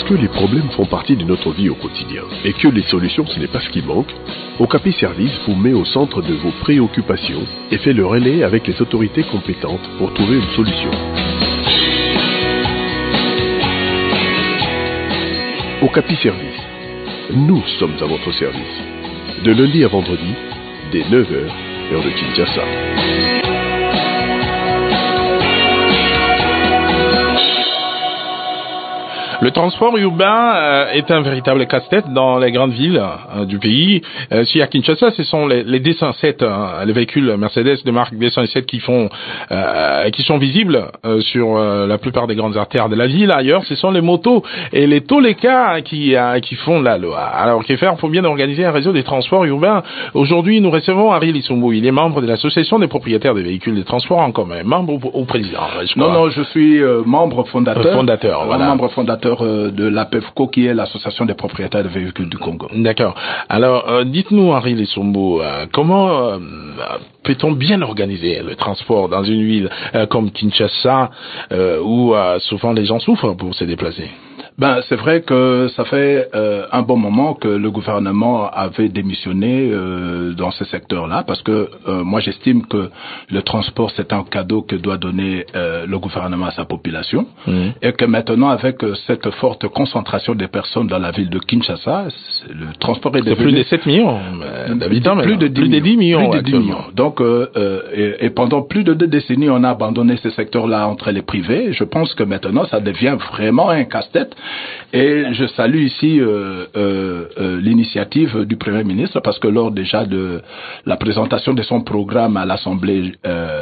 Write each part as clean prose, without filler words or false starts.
que les problèmes font partie de notre vie au quotidien et que les solutions ce n'est pas ce qui manque, Okapi Service vous met au centre de vos préoccupations et fait le relais avec les autorités compétentes pour trouver une solution. Okapi Service, nous sommes à votre service. De lundi à vendredi, dès 9h, heure de Kinshasa. Le transport urbain est un véritable casse-tête dans les grandes villes du pays. Si à Kinshasa, ce sont les D107, les véhicules Mercedes de marque D107 qui sont visibles sur la plupart des grandes artères de la ville. Ailleurs, ce sont les motos et les Toleka qui font la loi. Alors, que faire pour bien organiser un réseau des transports urbains? Aujourd'hui, nous recevons Henri Lissumbo. Il est membre de l'association des propriétaires des véhicules de transport en commun. Membre ou président? Non, je suis membre fondateur. Voilà. Membre fondateur de l'APEVCO, qui est l'association des propriétaires de véhicules du Congo. D'accord. Alors, dites-nous, Henri Lissumbo, comment peut-on bien organiser le transport dans une ville comme Kinshasa, où souvent les gens souffrent pour se déplacer? C'est vrai que ça fait un bon moment que le gouvernement avait démissionné dans ce secteur-là, parce que moi j'estime que le transport c'est un cadeau que doit donner le gouvernement à sa population, et que maintenant avec cette forte concentration des personnes dans la ville de Kinshasa, le transport est devenu... plus de 7 millions d'habitants, plus de 10 millions. Donc, et pendant plus de 2 décennies, on a abandonné ce secteur-là entre les privés. Je pense que maintenant, ça devient vraiment un casse-tête. Et je salue ici l'initiative du Premier ministre, parce que lors déjà de la présentation de son programme à l'Assemblée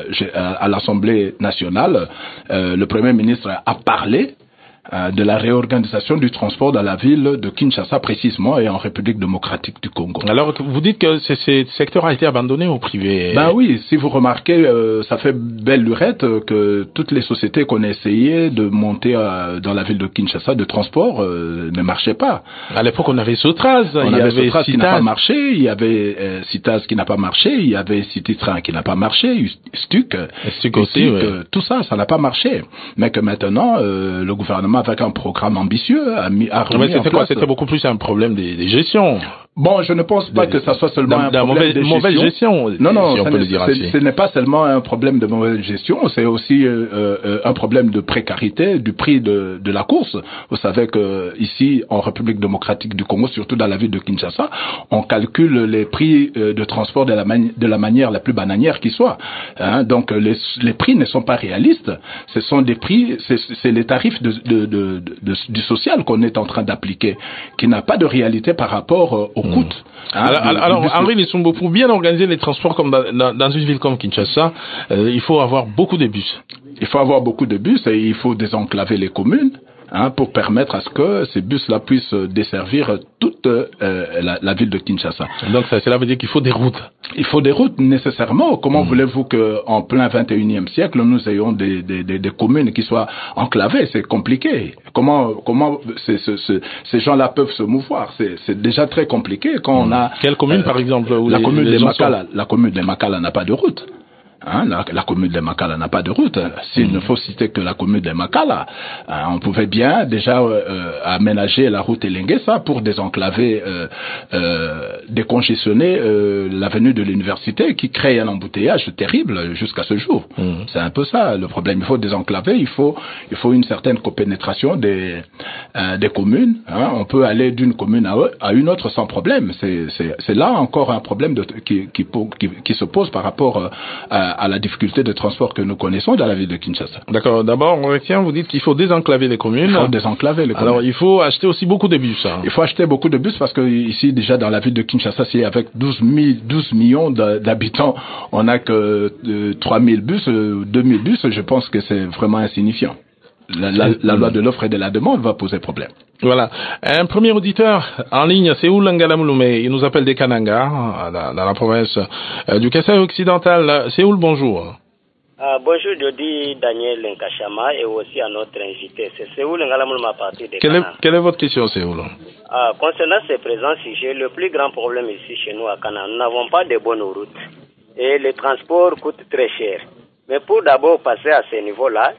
nationale, le Premier ministre a parlé de la réorganisation du transport dans la ville de Kinshasa précisément et en République démocratique du Congo. Alors vous dites que ce secteur a été abandonné au privé. Oui, si vous remarquez, ça fait belle lurette que toutes les sociétés qu'on a essayé de monter dans la ville de Kinshasa de transport ne marchaient pas. À l'époque, on avait Sotraz, il y avait Sotraz qui n'a pas marché, il y avait Citaz qui n'a pas marché, il y avait Citytrain qui n'a pas marché, Stuc aussi, tout ça n'a pas marché. Mais que maintenant, le gouvernement avec un programme ambitieux a remis en place. C'était beaucoup plus un problème des gestions. Bon, je ne pense pas que ça soit seulement un problème de mauvaise gestion. Non, si on peut le dire ainsi. Ce n'est pas seulement un problème de mauvaise gestion, c'est aussi un problème de précarité du prix de la course. Vous savez que ici, en République démocratique du Congo, surtout dans la ville de Kinshasa, on calcule les prix de transport de la manière la plus bananière qui soit. Donc les prix ne sont pas réalistes. Ce sont des prix, c'est les tarifs du social qu'on est en train d'appliquer, qui n'a pas de réalité par rapport au coût. Alors Henri Lissumbo, pour bien organiser les transports comme dans une ville comme Kinshasa, il faut avoir beaucoup de bus. Il faut avoir beaucoup de bus et il faut désenclaver les communes. Pour permettre à ce que ces bus-là puissent desservir toute la ville de Kinshasa. Donc cela veut dire qu'il faut des routes. Il faut des routes nécessairement. Comment voulez-vous que en plein 21e siècle nous ayons des communes qui soient enclavées? C'est compliqué. Comment ces gens-là peuvent se mouvoir? C'est déjà très compliqué quand on a. Quelle commune par exemple où la commune de Makala n'a pas de route. La commune de Makala n'a pas de route. S'il ne faut citer que la commune de Makala, on pouvait bien déjà aménager la route Elenguessa pour désenclaver, décongestionner l'avenue de l'université qui crée un embouteillage terrible jusqu'à ce jour. C'est un peu ça le problème. Il faut désenclaver, il faut une certaine copénétration des communes. On peut aller d'une commune à une autre sans problème. C'est là encore un problème qui se pose par rapport à la difficulté de transport que nous connaissons dans la ville de Kinshasa. D'accord. D'abord, vous dites qu'il faut désenclaver les communes. Il faut désenclaver les communes. Alors, il faut acheter aussi beaucoup de bus. Il faut acheter beaucoup de bus parce que ici, déjà, dans la ville de Kinshasa, si avec 12 millions d'habitants, on n'a que 3000 bus, 2000 bus, je pense que c'est vraiment insignifiant. La loi de l'offre et de la demande va poser problème. Voilà. Un premier auditeur en ligne, c'est Oulangalamulume. Il nous appelle des Kananga, dans la province du Kasaï occidental. Séoul, bonjour. Bonjour, je dis Daniel Nkashama et aussi à notre invité. C'est Séoul Ngalamulume à partir de Kana. Quelle est votre question, Séoul? Concernant ces présents sujets, le plus grand problème ici chez nous à Kana, nous n'avons pas de bonnes routes et les transports coûtent très cher. Mais pour d'abord passer à ce niveau-là,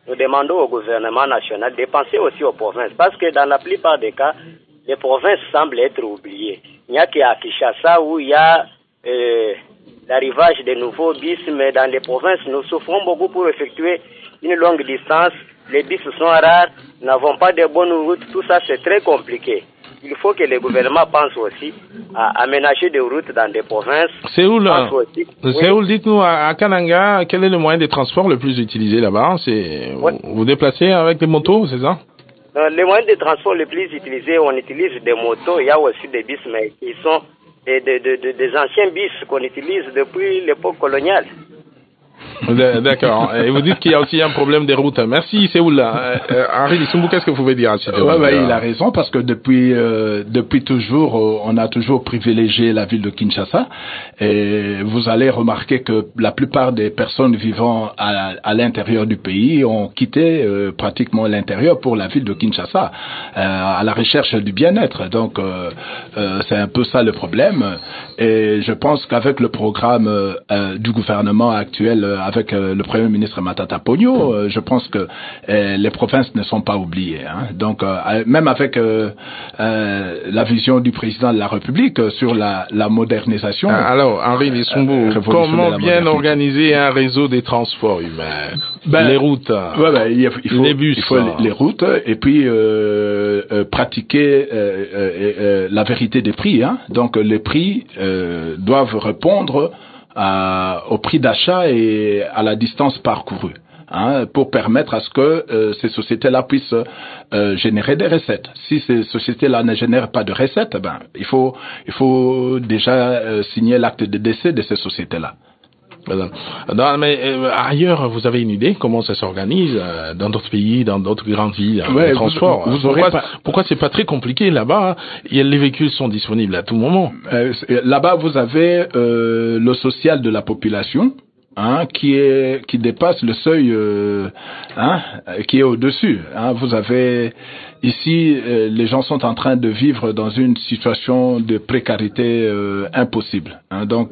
nous demandons au gouvernement national de penser aussi aux provinces, parce que dans la plupart des cas, les provinces semblent être oubliées. Il n'y a qu'à Kinshasa où il y a l'arrivage de nouveaux bus, mais dans les provinces, nous souffrons beaucoup pour effectuer une longue distance. Les bus sont rares, nous n'avons pas de bonnes routes, tout ça c'est très compliqué. Il faut que le gouvernement pense aussi à aménager des routes dans des provinces. Séoul, dites-nous, à Kananga, quel est le moyen de transport le plus utilisé là-bas? Vous vous déplacez avec des motos, c'est ça? Les moyens de transport les plus utilisés, on utilise des motos, il y a aussi des bus, mais ils sont des anciens bus qu'on utilise depuis l'époque coloniale. D'accord. Et vous dites qu'il y a aussi un problème des routes. Merci, Séoul. Henri Lissumbu, qu'est-ce que vous pouvez dire à ce sujet? Il a raison, parce que depuis toujours, on a toujours privilégié la ville de Kinshasa. Et vous allez remarquer que la plupart des personnes vivant à l'intérieur du pays ont quitté pratiquement l'intérieur pour la ville de Kinshasa, à la recherche du bien-être. Donc, c'est un peu ça le problème. Et je pense qu'avec le programme du gouvernement actuel, avec le Premier ministre Matata Ponyo, je pense que les provinces ne sont pas oubliées. Hein. Donc, même avec la vision du président de la République sur la modernisation. Alors, Henri Lissumbu, comment bien organiser un réseau des transports humains? Les routes, les bus. Il faut les routes, et puis pratiquer la vérité des prix. Hein. Donc, les prix doivent répondre au prix d'achat et à la distance parcourue, hein, pour permettre à ce que ces sociétés-là puissent générer des recettes. Si ces sociétés-là ne génèrent pas de recettes, il faut déjà signer l'acte de décès de ces sociétés-là. Non, mais ailleurs, vous avez une idée comment ça s'organise dans d'autres pays, dans d'autres grandes villes, le transport? Pourquoi c'est pas très compliqué là-bas? Les véhicules sont disponibles à tout moment. Là-bas, vous avez le social de la population, hein, qui dépasse le seuil, qui est au-dessus. Hein. Vous avez ici, les gens sont en train de vivre dans une situation de précarité impossible. Hein. Donc,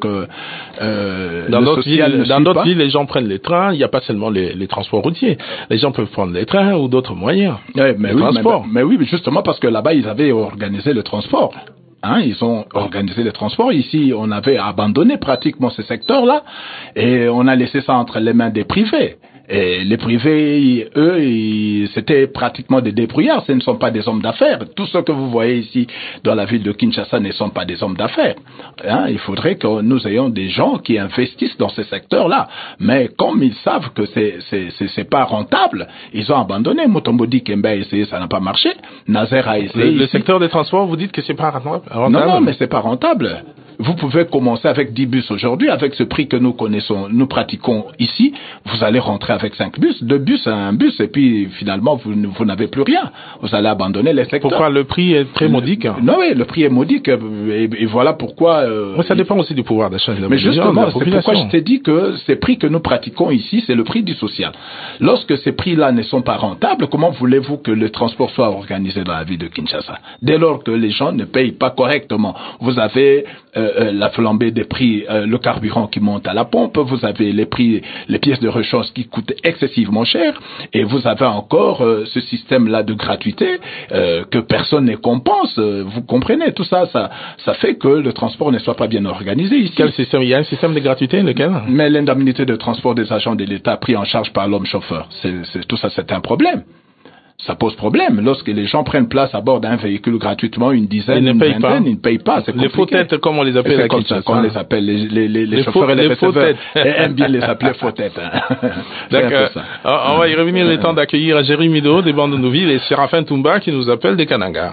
dans d'autres villes, les gens prennent les trains. Il n'y a pas seulement les transports routiers. Les gens peuvent prendre les trains ou d'autres moyens de transport. Mais oui, justement parce que là-bas, ils avaient organisé le transport. Hein, ils ont organisé les transports. Ici, on avait abandonné pratiquement ce secteur-là et on a laissé ça entre les mains des privés. Et les privés, eux, c'était pratiquement des débrouillards. Ce ne sont pas des hommes d'affaires. Tout ce que vous voyez ici dans la ville de Kinshasa ne sont pas des hommes d'affaires. Hein, il faudrait que nous ayons des gens qui investissent dans ces secteurs-là. Mais comme ils savent que c'est pas rentable, ils ont abandonné. Mutombodi Kembe a essayé, ça n'a pas marché. Nazer a essayé. Le secteur des transports, vous dites que c'est pas rentable? Non, mais c'est pas rentable. Vous pouvez commencer avec 10 bus aujourd'hui, avec ce prix que nous connaissons, nous pratiquons ici. Vous allez rentrer avec 5 bus, 2 bus, un bus, et puis finalement vous n'avez plus rien. Vous allez abandonner les secteurs. Pourquoi le prix est très modique? Non, oui, le prix est modique, et voilà pourquoi. Ça dépend aussi du pouvoir d'achat. Mais justement, c'est pourquoi je t'ai dit que ces prix que nous pratiquons ici, c'est le prix du social. Lorsque ces prix-là ne sont pas rentables, comment voulez-vous que le transport soit organisé dans la ville de Kinshasa? Dès lors que les gens ne payent pas correctement, vous avez la flambée des prix, le carburant qui monte à la pompe, vous avez les pièces de rechange qui coûtent excessivement cher, et vous avez encore ce système-là de gratuité que personne ne compense. Vous comprenez, tout ça fait que le transport ne soit pas bien organisé ici. Quel système? Il y a un système de gratuité, lequel? Mais l'indemnité de transport des agents de l'État pris en charge par l'homme chauffeur, tout ça, c'est un problème. Ça pose problème. Lorsque les gens prennent place à bord d'un véhicule gratuitement, une dizaine, une vingtaine, ils ne payent pas. C'est les faux têtes, comme on les appelle à Kinshasa. On les appelle les chauffeurs et les receveurs. Aiment bien les appeler faux têtes. D'accord. On va y revenir le temps d'accueillir Jérémy Mido des bandes de Nouville et Séraphin Toumba qui nous appelle des Kananga.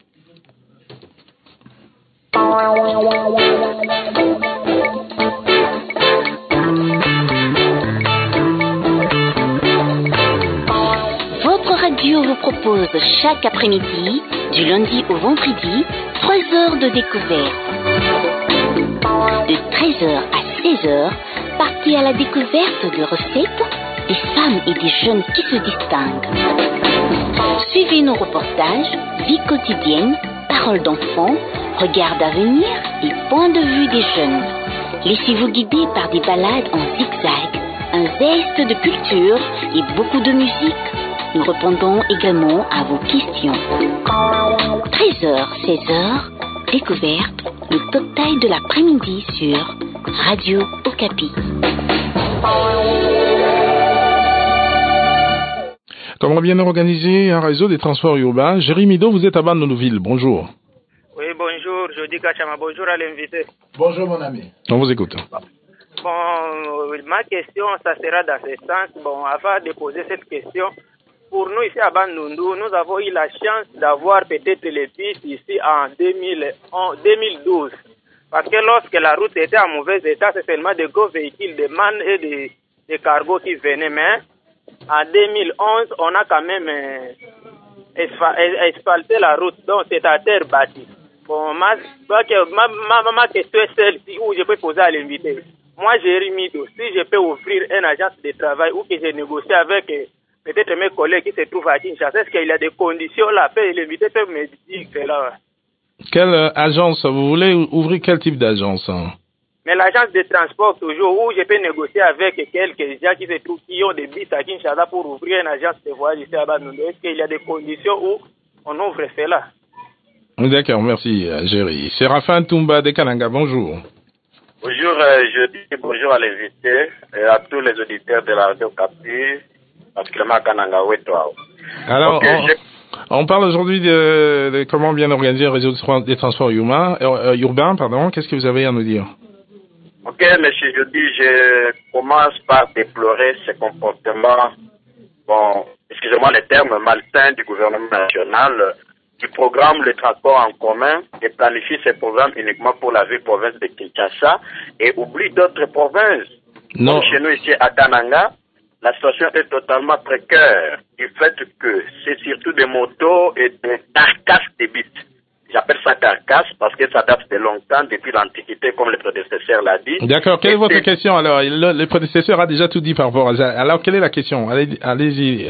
Radio vous propose chaque après-midi, du lundi au vendredi, 3 heures de découverte. De 13h à 16h, partez à la découverte de recettes, des femmes et des jeunes qui se distinguent. Suivez nos reportages, vie quotidienne, paroles d'enfants, regards d'avenir et points de vue des jeunes. Laissez-vous guider par des balades en zigzag, un zeste de culture et beaucoup de musique. Nous répondons également à vos questions. 13h, 16h, découverte, le total de l'après-midi sur Radio Okapi. Comment bien organiser un réseau des transports urbains? Jérémy Do, vous êtes à Bandundu-Ville. Bonjour. Oui, bonjour. Jody Kachama. Bonjour à l'invité. Bonjour mon ami. On vous écoute. Bon, ma question, ça sera dans ce sens. Bon, avant de poser cette question, pour nous ici à Bandundu, nous avons eu la chance d'avoir peut-être les bus ici en 2012. Parce que lorsque la route était en mauvais état, c'est seulement des gros véhicules, des mannes et des cargos qui venaient. Mais en 2011, on a quand même asphalté la route, donc c'est à terre bâtie. Bon, ma question est celle-ci où je peux poser à l'invité. Moi, Jérémy Do, si je peux ouvrir une agence de travail ou que je négocie avec peut-être mes collègues qui se trouvent à Kinshasa, est-ce qu'il y a des conditions là? L'invité peut me dire que là. Quelle agence? Vous voulez ouvrir quel type d'agence? Mais l'agence de transport, toujours, où je peux négocier avec quelques gens qui se trouvent, qui ont des bus à Kinshasa pour ouvrir une agence de voyage ici à Bandundu. Est-ce qu'il y a des conditions où on ouvre cela? D'accord, merci, Géry. Séraphin Toumba de Kananga, bonjour. Bonjour, je dis bonjour à l'invité et à tous les auditeurs de la radio Okapi, particulièrement à Kananga, Ouetouao. Alors, Okay, on parle aujourd'hui de comment bien organiser un réseau des transports urbains. Qu'est-ce que vous avez à nous dire? Ok, monsieur Jody, je commence par déplorer ce comportement, bon, excusez-moi le terme, malsain du gouvernement national qui programme le transport en commun et planifie ses programmes uniquement pour la ville-province de Kinshasa et oublie d'autres provinces. Non. Comme chez nous ici à Kananga, la situation est totalement précaire du fait que c'est surtout des motos et des carcasses de bus. J'appelle ça carcasse parce que ça date de longtemps, depuis l'Antiquité, comme le prédécesseur l'a dit. D'accord. Quelle est votre question? Alors, le prédécesseur a déjà tout dit par rapport à ça. Alors, quelle est la question? Allez-y.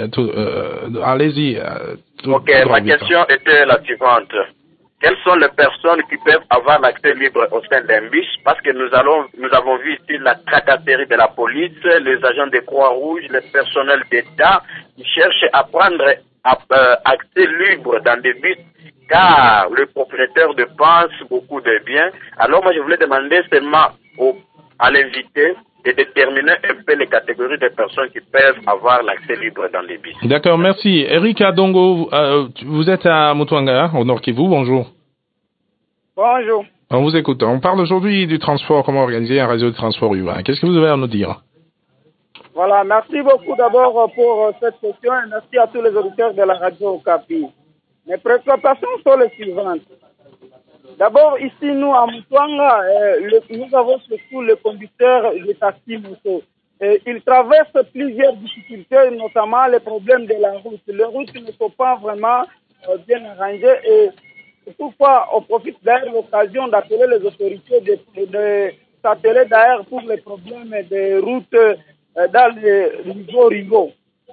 Ok, ma question était la suivante. Quelles sont les personnes qui peuvent avoir l'accès libre au sein d'un bus? Parce que nous avons vu ici la tracasserie de la police, les agents de Croix-Rouge, le personnel d'État qui cherchent à prendre accès libre dans des bus car le propriétaire dépense beaucoup de biens. Alors moi je voulais demander seulement à l'invité de déterminer un peu les catégories de personnes qui peuvent avoir l'accès libre dans les bus. D'accord, merci. Eric Adongo, vous êtes à Mutuanga, au Nord Kivu, bonjour. Bonjour. On vous écoute. On parle aujourd'hui du transport, comment organiser un réseau de transport urbain. Qu'est-ce que vous avez à nous dire? Voilà, merci beaucoup d'abord pour cette question et merci à tous les auditeurs de la radio Okapi. Mes préoccupations sont les suivantes. D'abord, ici, nous, à Mutuanga, nous avons surtout les conducteurs de taxi moto. Ils traversent plusieurs difficultés, notamment les problèmes de la route. Les routes ne sont pas vraiment bien arrangées et toutefois, on profite d'ailleurs de l'occasion d'appeler les autorités de s'atteler d'ailleurs pour les problèmes des routes dans les niveaux rivaux.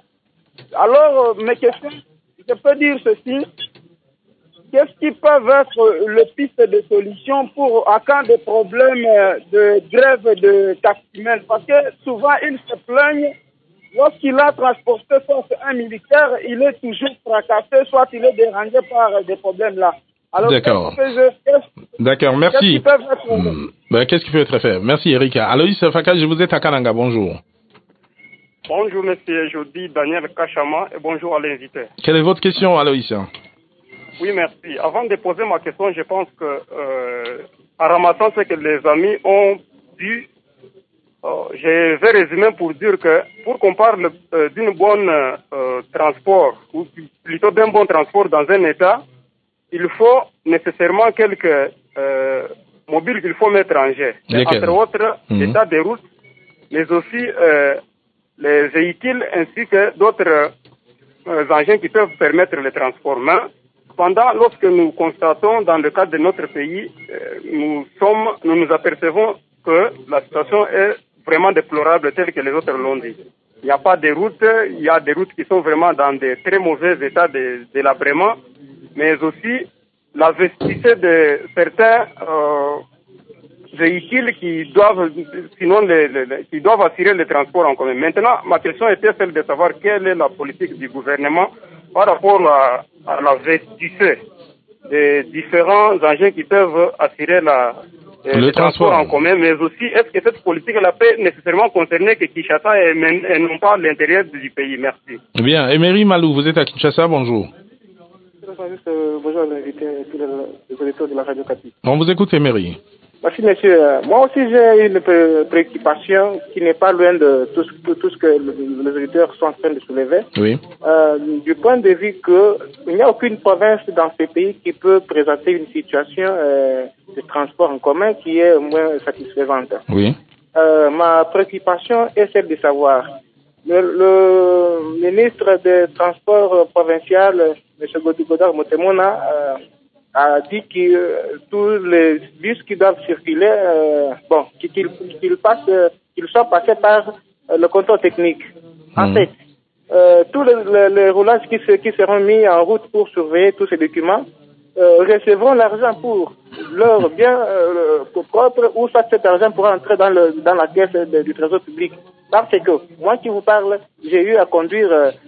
Alors, mes questions, je peux dire ceci. Qu'est-ce qui peuvent être les pistes de solution pour en cas de problème de grève de taximens? Parce que souvent, ils se plaignent lorsqu'il a transporté soit un militaire, il est toujours fracassé, soit il est dérangé par des problèmes là. Alors, d'accord. D'accord, merci. Qu'est-ce qui peut être fait? Merci, Erika. Aloïs Faka, je vous êtes à Kananga, bonjour. Bonjour, monsieur Jody Daniel Kachama, et bonjour à l'invité. Quelle est votre question, Aloïs? Oui, merci. Avant de poser ma question, je pense que, en ramassant ce que les amis ont dit, je vais résumer pour dire que, pour qu'on parle d'une bonne transport, ou plutôt d'un bon transport dans un État, il faut nécessairement quelques mobiles qu'il faut mettre en jeu. Entre autres, l'état des routes, mais aussi les véhicules ainsi que d'autres engins qui peuvent permettre le transport. Mais cependant, lorsque nous constatons dans le cadre de notre pays, nous nous apercevons que la situation est vraiment déplorable telle que les autres l'ont dit. Il n'y a pas de routes, il y a des routes qui sont vraiment dans de très mauvais états de délabrement, mais aussi la vestissée de certains véhicules qui doivent, sinon qui doivent assurer le transport en commun. Maintenant, ma question était celle de savoir quelle est la politique du gouvernement par rapport à la vestisseur des différents engins qui peuvent assurer le transport en commun, mais aussi est-ce que cette politique-là peut nécessairement concerner que Kinshasa et non pas l'intérieur du pays? Merci. Bien, Emery Malou, vous êtes à Kinshasa, bonjour. Bonjour à l'invité et tous les auditeurs de la radio Kapi. On vous écoute, Emery. Merci, monsieur. Moi aussi, j'ai une préoccupation qui n'est pas loin de tout ce que les auditeurs sont en train de soulever. Oui. Du point de vue qu'il n'y a aucune province dans ce pays qui peut présenter une situation de transport en commun qui est moins satisfaisante. Oui. Ma préoccupation est celle de savoir, le ministre des Transports provincial, M. Godard Motemona, a dit que tous les bus qui doivent circuler, qu'ils soient passés par le contrôle technique. En fait, tous les roulages qui seront mis en route pour surveiller tous ces documents recevront l'argent pour leur bien propre, ou soit cet argent pourra entrer dans la caisse du trésor public. Parce que moi qui vous parle, j'ai eu à conduire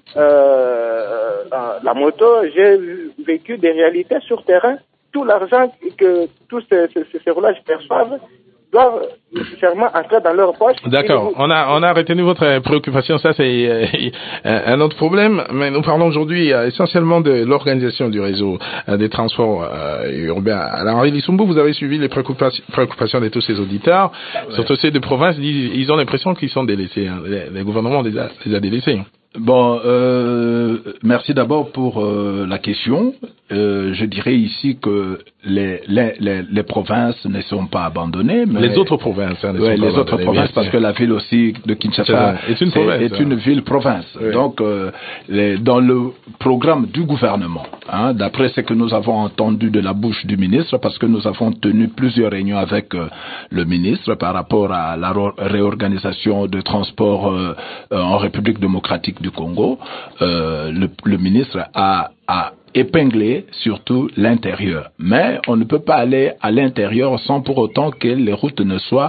la moto, j'ai vécu des réalités sur terrain. Tout l'argent que tous ces roulages perçoivent doivent nécessairement entrer dans leur poche. D'accord. On a retenu votre préoccupation. Ça, c'est un autre problème. Mais nous parlons aujourd'hui essentiellement de l'organisation du réseau des transports urbains. Alors, Henri Lissumbu, vous avez suivi les préoccupations de tous ces auditeurs. Ouais. Surtout ceux de province, ils ont l'impression qu'ils sont délaissés. Hein. Les gouvernements les a délaissés. Bon, merci d'abord pour la question. Je dirais ici que les provinces ne sont pas abandonnées. Mais les autres provinces, hein, les autres provinces, parce que la ville aussi de Kinshasa est une ville-province. Oui. Donc, dans le programme du gouvernement, hein, d'après ce que nous avons entendu de la bouche du ministre, parce que nous avons tenu plusieurs réunions avec le ministre par rapport à la réorganisation de transport en République démocratique du Congo, le ministre a épingler surtout l'intérieur. Mais on ne peut pas aller à l'intérieur sans pour autant que les routes ne soient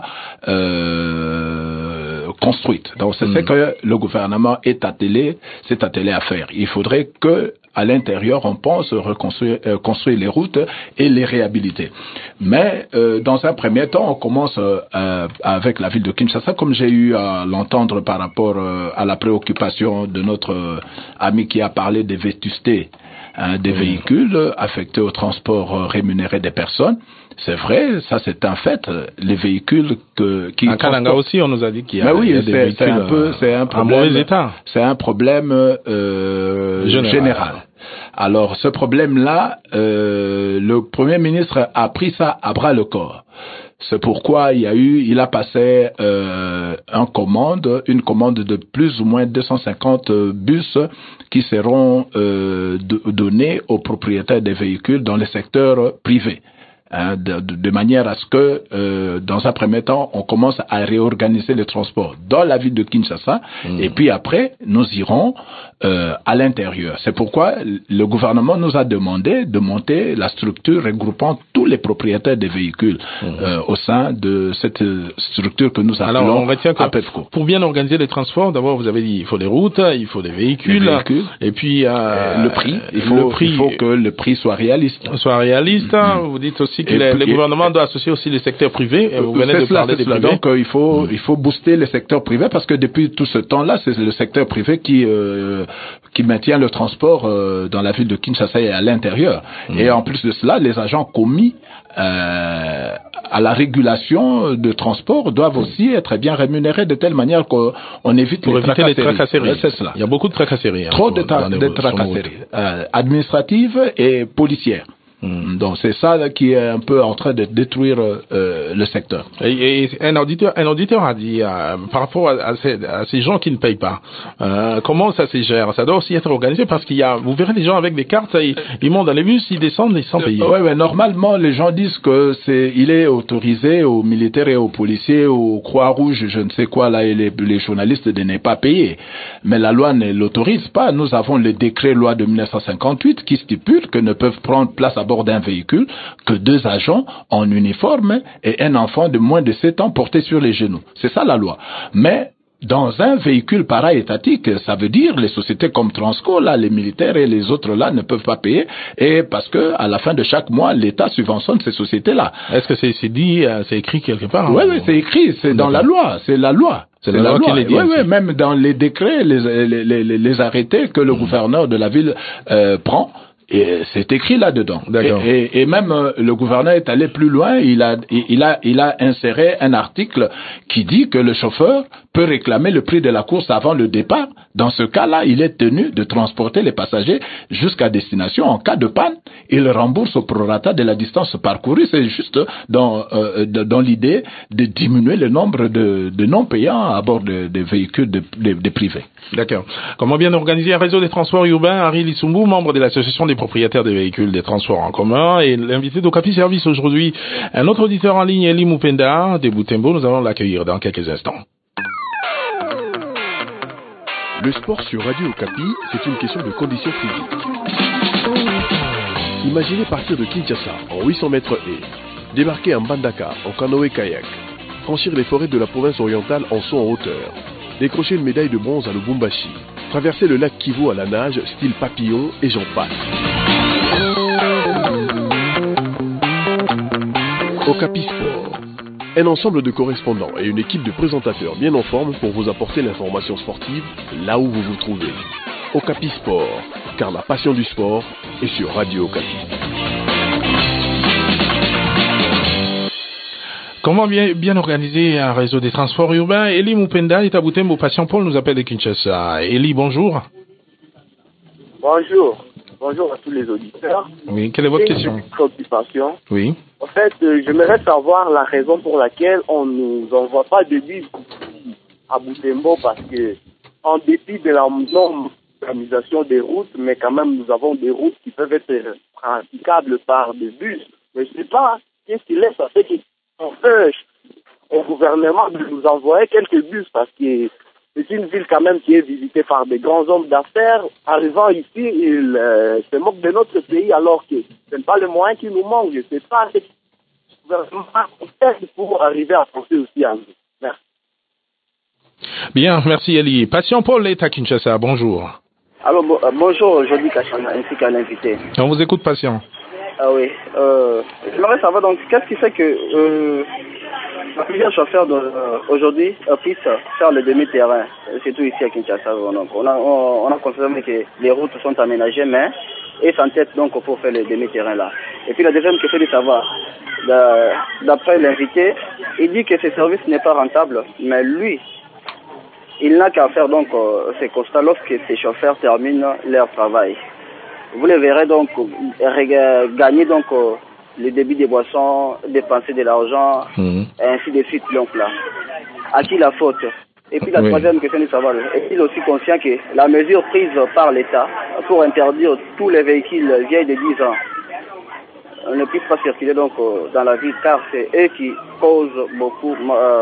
construites. Donc c'est ce que le gouvernement s'est attelé à faire. Il faudrait que à l'intérieur, on pense construire les routes et les réhabiliter. Mais dans un premier temps, on commence avec la ville de Kinshasa, comme j'ai eu à l'entendre par rapport à la préoccupation de notre ami qui a parlé des vétustés des véhicules affectés au transport rémunéré des personnes. C'est vrai, ça c'est un fait. Les véhicules qui à Kananga aussi, on nous a dit qu'il y a, oui, il y a des véhicules c'est un problème, en mauvais état. C'est un problème général. Alors ce problème-là, le Premier ministre a pris ça à bras le corps. C'est pourquoi il a passé une commande de plus ou moins 250 bus qui seront donnés aux propriétaires des véhicules dans le secteur privé. De manière à ce que, dans un premier temps, on commence à réorganiser le transport dans la ville de Kinshasa, et puis après, nous irons à l'intérieur. C'est pourquoi le gouvernement nous a demandé de monter la structure regroupant tous les propriétaires des véhicules au sein de cette structure que nous appelons. Alors, on retient que pour bien organiser les transports, d'abord, vous avez dit, il faut les routes, il faut des véhicules, et puis le prix. Il faut que le prix soit réaliste. Vous dites aussi que le gouvernement doit associer aussi les secteurs privés. Vous venez de parler des privés. Donc, il faut booster les secteurs privés parce que depuis tout ce temps-là, c'est le secteur privé qui maintient le transport dans la ville de Kinshasa et à l'intérieur. Et en plus de cela, les agents commis à la régulation de transport doivent aussi être bien rémunérés de telle manière qu'on évite les tracasseries. C'est cela. Il y a beaucoup de tracasseries. Trop de tracasseries administratives et policières. Donc c'est ça qui est un peu en train de détruire le secteur. Et un auditeur a dit par rapport à ces gens qui ne payent pas, comment ça se gère? Ça doit aussi être organisé parce vous verrez des gens avec des cartes, ils montent dans les bus, ils descendent sans payer. Ouais, normalement les gens disent que il est autorisé aux militaires et aux policiers, aux Croix-Rouge, je ne sais quoi là, et les journalistes de ne pas payer. Mais la loi ne l'autorise pas. Nous avons le décret loi de 1958 qui stipule que ne peuvent prendre place à bord bord d'un véhicule que 2 agents en uniforme et un enfant de moins de 7 ans porté sur les genoux. C'est ça la loi. Mais dans un véhicule para-étatique, ça veut dire les sociétés comme Transco, là, les militaires et les autres là ne peuvent pas payer, et parce que à la fin de chaque mois, l'État subventionne ces sociétés-là. Est-ce que c'est dit, c'est écrit quelque part? Oui, c'est écrit, c'est dans la loi, c'est la loi. C'est la loi qui les dit. Oui, même dans les décrets, les arrêtés que le gouverneur de la ville prend. Et c'est écrit là-dedans. Et même le gouverneur est allé plus loin. Il a inséré un article qui dit que le chauffeur peut réclamer le prix de la course avant le départ. Dans ce cas-là, il est tenu de transporter les passagers jusqu'à destination. En cas de panne, il rembourse au prorata de la distance parcourue. C'est juste dans l'idée de diminuer le nombre de non-payants à bord des véhicules de privés. D'accord. Comment bien organiser un réseau des transports urbains? Harry Lissumbu, membre de l'association des propriétaires des véhicules des transports en commun, et l'invité d'Okapi Service aujourd'hui. Un autre auditeur en ligne, Eli Mupenda de Butembo. Nous allons l'accueillir dans quelques instants. Le sport sur Radio Okapi, c'est une question de conditions physiques. Imaginez partir de Kinshasa en 800 mètres et débarquer en Mbandaka en canoë-kayak, franchir les forêts de la province orientale en saut en hauteur, décrocher une médaille de bronze à Lubumbashi, traverser le lac Kivu à la nage style papillon et j'en passe. Okapi Sport, un ensemble de correspondants et une équipe de présentateurs bien en forme pour vous apporter l'information sportive là où vous vous trouvez. Okapi Sport, car la passion du sport est sur Radio Okapi. Comment bien organiser un réseau des transports urbains? Eli Mupenda est à Butembo. Patient Paul nous appelle de Kinshasa. Eli, bonjour. Bonjour à tous les auditeurs. Oui, quelle est votre question? Préoccupation. Oui. En fait, j'aimerais savoir la raison pour laquelle on nous envoie pas de bus à Butembo, parce que, en dépit de la non-organisation des routes, mais quand même nous avons des routes qui peuvent être praticables par des bus. Mais je ne sais pas qu'est-ce qui laisse à ceux qui empêchent au gouvernement de nous envoyer quelques bus, parce que c'est une ville quand même qui est visitée par des grands hommes d'affaires. Arrivant ici, ils se moquent de notre pays, alors que ce n'est pas le moyen qui nous manque. Je ne sais pas ce que le gouvernement fait pour arriver à penser aussi à nous. Merci. Bien, merci Eli. Patient Paul est à Kinshasa. Bonjour. Alors, bonjour, Jody Kachana, ainsi qu'à l'invité. On vous écoute, patient. Ah oui. J'aimerais savoir donc, qu'est-ce qui fait que plusieurs chauffeurs aujourd'hui puissent faire le demi-terrain, surtout ici à Kinshasa. Donc, on a confirmé que les routes sont aménagées, mais ils s'entêtent donc pour faire le demi-terrain là. Et puis la deuxième question de savoir, d'après l'invité, il dit que ce service n'est pas rentable, mais lui, il n'a qu'à faire donc ces constats lorsque ces chauffeurs terminent leur travail. Vous les verrez donc gagner donc le débit des boissons, dépenser de l'argent, et ainsi de suite. Donc là, à qui la faute? Et puis la troisième question de savoir, est-il aussi conscient que la mesure prise par l'État pour interdire tous les véhicules vieilles de 10 ans ne puisse pas circuler donc dans la ville, car c'est eux qui causent beaucoup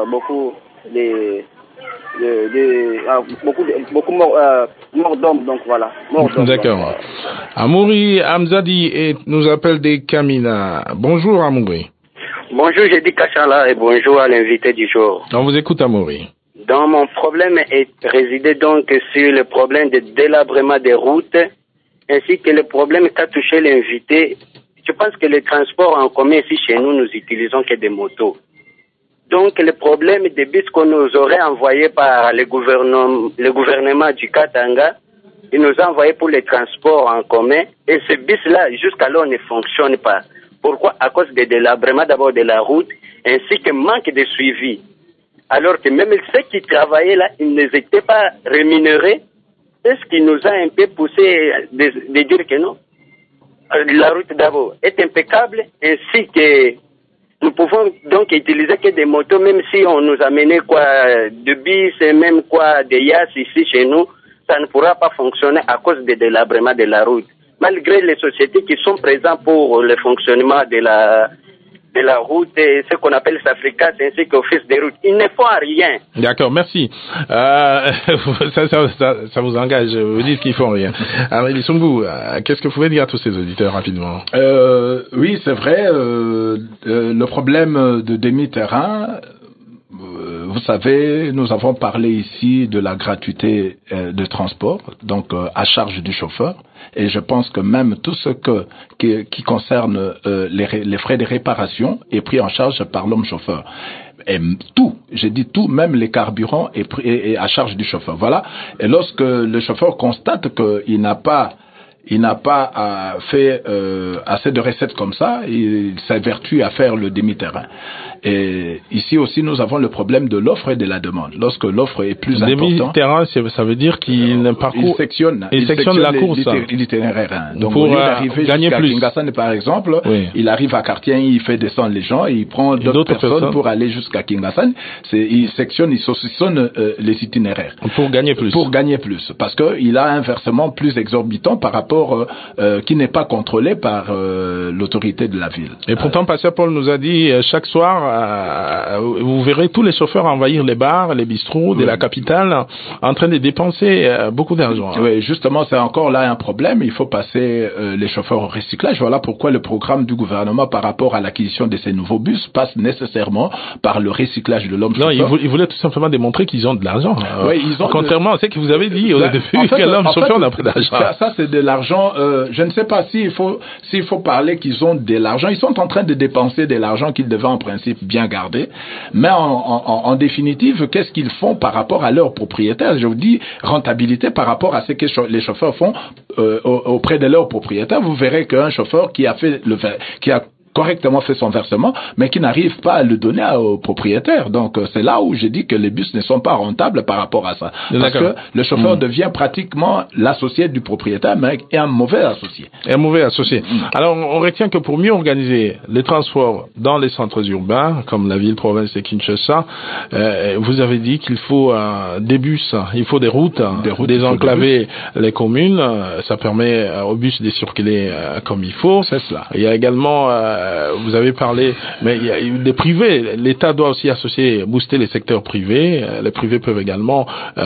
morts d'hommes, donc voilà. D'accord. Amouri Hamzadi nous appelle des Kamina. Bonjour Amouri. Bonjour, j'ai dit Kachala et bonjour à l'invité du jour. On vous écoute Amouri. Donc mon problème est résidé donc sur le problème de délabrement des routes ainsi que le problème qu'a touché l'invité. Je pense que les transports en commun ici chez nous, nous utilisons que des motos. Donc, le problème des bus qu'on nous aurait envoyés par le gouvernement du Katanga, il nous a envoyés pour les transports en commun. Et ces bus-là, jusqu'alors, ne fonctionnent pas. Pourquoi? À cause de délabrement d'abord de la route, ainsi que manque de suivi. Alors que même ceux qui travaillaient là, ils n'étaient pas rémunérés. C'est ce qui nous a un peu poussé de dire que non. La route d'abord est impeccable, ainsi que nous pouvons donc utiliser que des motos, même si on nous amenait de bis et même des yas ici chez nous, ça ne pourra pas fonctionner à cause du délabrement de la route. Malgré les sociétés qui sont présentes pour le fonctionnement de de la route et ce qu'on appelle SAFRICAS ainsi qu'Office des routes. Ils ne font rien. D'accord, merci. Ça vous engage, vous dites qu'ils font rien. Alors, Elisungbu, qu'est-ce que vous pouvez dire à tous ces auditeurs rapidement? Oui, c'est vrai, le problème de demi-terrain, vous savez, nous avons parlé ici de la gratuité de transport, donc à charge du chauffeur. Et je pense que même tout ce qui concerne les frais de réparation est pris en charge par l'homme chauffeur. Et tout, j'ai dit tout, même les carburants est à charge du chauffeur. Voilà. Et lorsque le chauffeur constate qu'il n'a pas fait assez de recettes comme ça, il s'évertue à faire le demi-terrain. Et ici aussi, nous avons le problème de l'offre et de la demande. Lorsque l'offre est plus importante... Demi-terrain, ça veut dire qu'il parcourt... Il sectionne la course. L'itinéraire. Donc, pour au lieu d'arriver gagner jusqu'à plus. Kingassane, par exemple, oui. Il arrive à Cartier, il fait descendre les gens, il prend d'autres personnes pour aller jusqu'à Kingassane. Il sectionne, il saucissonne les itinéraires. Pour gagner plus. Pour gagner plus. Parce qu'il a un versement plus exorbitant par rapport qui n'est pas contrôlé par l'autorité de la ville. Et pourtant, Pasteur Paul nous a dit chaque soir, vous verrez tous les chauffeurs envahir les bars, les bistrots de la capitale, en train de dépenser beaucoup d'argent. Oui, justement, c'est encore là un problème. Il faut passer les chauffeurs au recyclage. Voilà pourquoi le programme du gouvernement par rapport à l'acquisition de ces nouveaux bus passe nécessairement par le recyclage de l'homme chauffeur. Non, il voulait tout simplement démontrer qu'ils ont de l'argent. Oui, ils ont contrairement à ce que vous avez dit au début, que l'homme chauffeur n'a pas d'argent. Ça, c'est de l'argent. Je ne sais pas s'il faut parler qu'ils ont de l'argent. Ils sont en train de dépenser de l'argent qu'ils devaient en principe bien garder. Mais en définitive, qu'est-ce qu'ils font par rapport à leurs propriétaires? Je vous dis rentabilité par rapport à ce que les chauffeurs font auprès de leurs propriétaires. Vous verrez qu'un chauffeur qui a correctement fait son versement, mais qui n'arrive pas à le donner aux propriétaires. Donc, c'est là où j'ai dit que les bus ne sont pas rentables par rapport à ça. Parce que le chauffeur devient pratiquement l'associé du propriétaire, mais est un mauvais associé. Alors, on retient que pour mieux organiser les transports dans les centres urbains, comme la ville-province de Kinshasa, vous avez dit qu'il faut des bus, il faut des routes désenclaver les communes. Ça permet aux bus de circuler comme il faut. C'est cela. Il y a également vous avez parlé, mais il y a des privés. L'État doit aussi booster les secteurs privés. Les privés peuvent également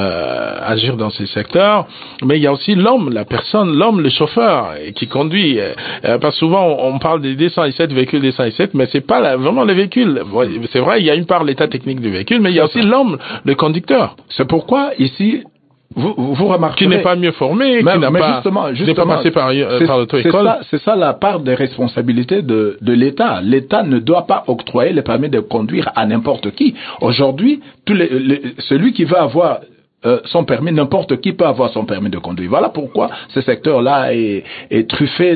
agir dans ces secteurs. Mais il y a aussi l'homme, la personne, l'homme, le chauffeur qui conduit. Parce que souvent on parle des D117, véhicules D117, mais c'est pas vraiment les véhicules. C'est vrai, il y a une part l'état technique du véhicule, mais il y a aussi l'homme, le conducteur. C'est pourquoi ici. Vous remarquerez... Qui n'est pas mieux formé, qui n'a pas passé par l'auto-école. C'est ça la part des responsabilités de l'État. L'État ne doit pas octroyer le permis de conduire à n'importe qui. Aujourd'hui, celui qui veut avoir son permis, n'importe qui peut avoir son permis de conduire. Voilà pourquoi ce secteur-là est truffé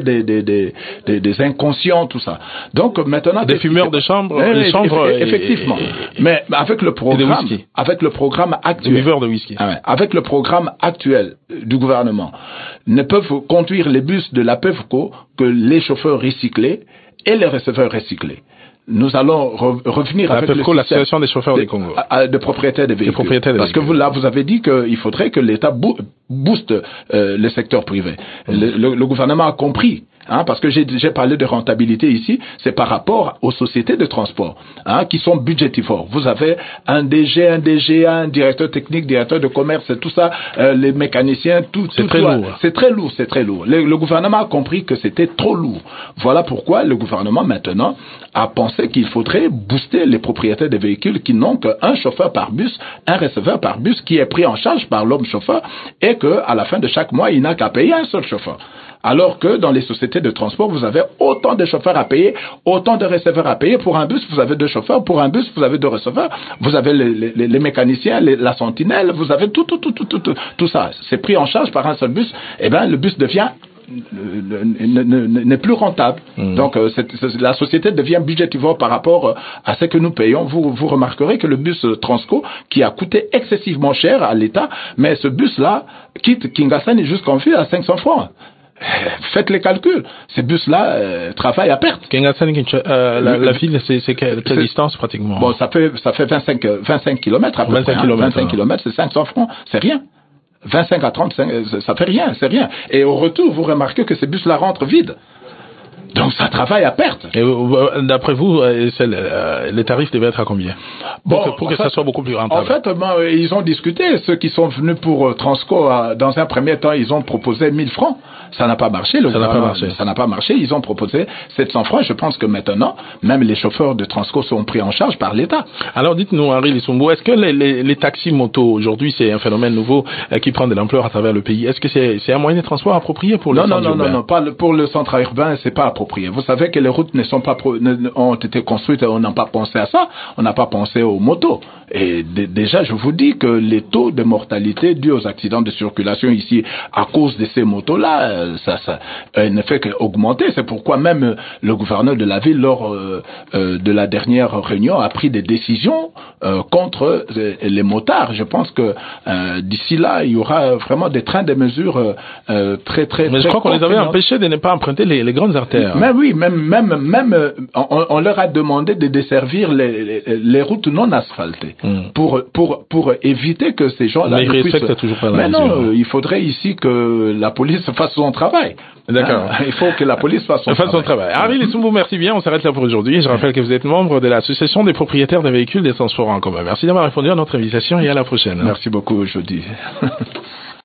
des inconscients, tout ça. Donc maintenant... Des fumeurs de chambre, effectivement. Mais avec le programme actuel... Des buveurs de whisky. Avec le programme actuel du gouvernement, ne peuvent conduire les bus de la PEVCO que les chauffeurs recyclés et les receveurs recyclés. Nous allons revenir avec l'association des chauffeurs du Congo, de propriétaires des véhicules. Parce que vous avez dit qu'il faudrait que l'État booste le secteur privé. Le gouvernement a compris. Parce que j'ai parlé de rentabilité ici, c'est par rapport aux sociétés de transport qui sont budgétivores. Vous avez un DG, un directeur technique, directeur de commerce, tout ça, les mécaniciens, c'est très lourd. C'est très lourd. Le gouvernement a compris que c'était trop lourd. Voilà pourquoi le gouvernement maintenant a pensé qu'il faudrait booster les propriétaires des véhicules qui n'ont qu'un chauffeur par bus, un receveur par bus qui est pris en charge par l'homme chauffeur et qu'à la fin de chaque mois, il n'a qu'à payer un seul chauffeur. Alors que dans les sociétés de transport, vous avez autant de chauffeurs à payer, autant de receveurs à payer. Pour un bus, vous avez 2 chauffeurs. Pour un bus, vous avez 2 receveurs. Vous avez les mécaniciens, la sentinelle. Vous avez tout ça. C'est pris en charge par un seul bus. Eh bien, le bus n'est plus rentable. Donc, la société devient budgétivore par rapport à ce que nous payons. Vous remarquerez que le bus Transco, qui a coûté excessivement cher à l'État, mais ce bus-là quitte Kingassane jusqu'en ville à 500 francs. Faites les calculs. Ces bus-là travaillent à perte. Kingassane, la ville, c'est quelle distance pratiquement? Bon, ça fait 25 kilomètres à peu près. 25 kilomètres, c'est 500 francs. C'est rien. 25 à 30, ça fait rien, c'est rien. Et au retour, vous remarquez que ces bus-là rentrent vides. Donc ça travaille à perte. Et d'après vous, les tarifs devaient être à combien? Pour que ça soit beaucoup plus rentable. En fait, ils ont discuté. Ceux qui sont venus pour Transco, dans un premier temps, ils ont proposé 1000 francs. Ça n'a pas marché. Ça n'a pas marché. Ils ont proposé 700 francs. Je pense que maintenant, même les chauffeurs de Transco sont pris en charge par l'État. Alors dites-nous, Henri Lissumbo, est-ce que les taxis motos aujourd'hui, c'est un phénomène nouveau qui prend de l'ampleur à travers le pays? Est-ce que c'est un moyen de transport approprié pour le centre urbain? Non, pas pour le centre urbain, c'est pas approprié. Vous savez que les routes ont été construites et on n'a pas pensé à ça. On n'a pas pensé aux motos. Et déjà, je vous dis que les taux de mortalité dus aux accidents de circulation ici, à cause de ces motos-là, ça ne fait qu'augmenter. C'est pourquoi même le gouverneur de la ville, lors de la dernière réunion, a pris des décisions contre les motards. Je pense que d'ici là, il y aura vraiment des trains de mesures très. Mais je crois qu'on les avait empêchés de ne pas emprunter les grandes artères. Mais oui, même on leur a demandé de desservir les routes non asphaltées. Pour éviter que ces gens-là mais ils respectent toujours pas la mais non, il faudrait ici que la police fasse son travail. D'accord. Il faut que la police fasse son travail. Henri Lissumbo, merci bien. On s'arrête là pour aujourd'hui. Je rappelle que vous êtes membre de l'association des propriétaires de véhicules des transports en commun. Merci d'avoir répondu à notre invitation et à la prochaine. Merci beaucoup, Jody.